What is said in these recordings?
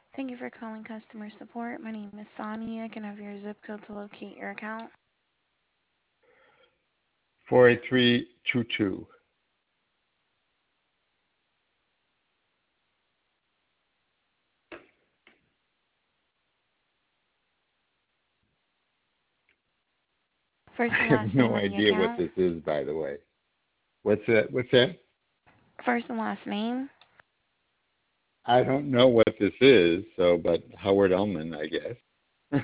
Thank you for calling customer support. My name is Sonia. Can I have your zip code to locate your account? 48322. I First and have last name no on the idea what account. this is, by the way. What's that? What's that? First and last name. I don't know what this is, so, but Howard Ullman, I guess.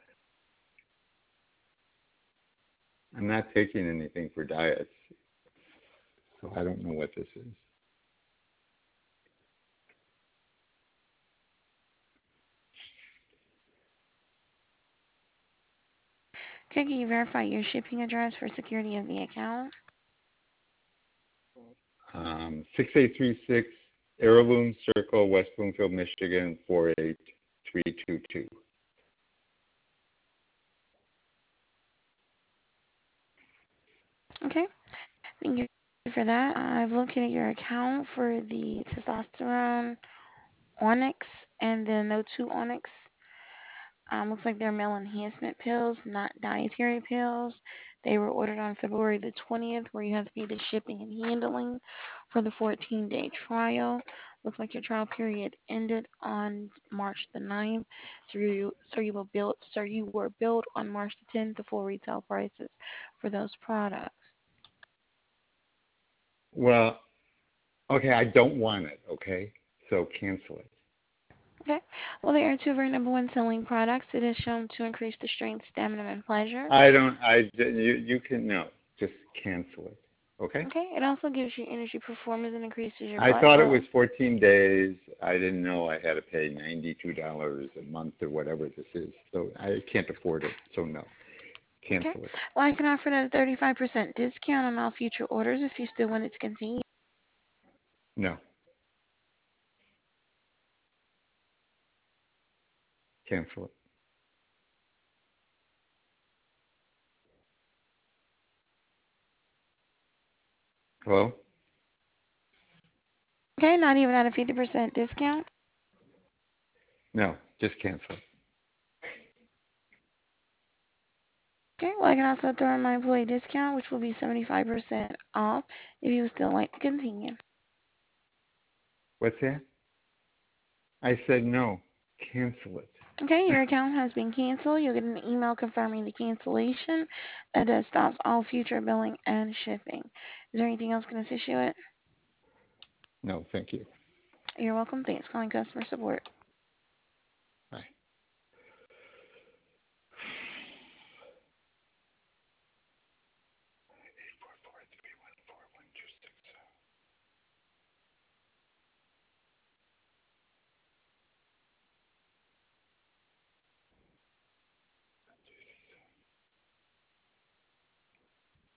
I'm not taking anything for diets, so I don't know what this is. Okay, can you verify your shipping address for security of the account? 6836 Heirloom Circle, West Bloomfield, Michigan, 48322. Okay, thank you for that. I've located your account for the testosterone Onyx and the No2 Onyx. Looks like they're male enhancement pills, not dietary pills. They were ordered on February the 20th, where you have to pay the shipping and handling for the 14-day trial. Looks like your trial period ended on March the 9th. So you were billed on March the 10th the full retail prices for those products. Well, okay, I don't want it, okay? So cancel it. Okay. Well, they are two of our number one selling products. It is shown to increase the strength, stamina, and pleasure. You can, no, just cancel it, okay? Okay. It also gives you energy performance and increases your I blood thought it was flow. 14 days. I didn't know I had to pay $92 a month or whatever this is. So I can't afford it. So no, Okay. cancel it. Well, I can offer that a 35% discount on all future orders if you still want it to continue. No, cancel it. Hello? Okay. Not even at a 50% discount. No, just cancel it. Okay. Well, I can also throw in my employee discount, which will be 75% off if you would still like to continue. What's that? I said no, cancel it. Okay. Your account has been canceled. You'll get an email confirming the cancellation. That does stops all future billing and shipping. Is there anything else I can assist you with? No, thank you. You're welcome. Thanks for calling customer support.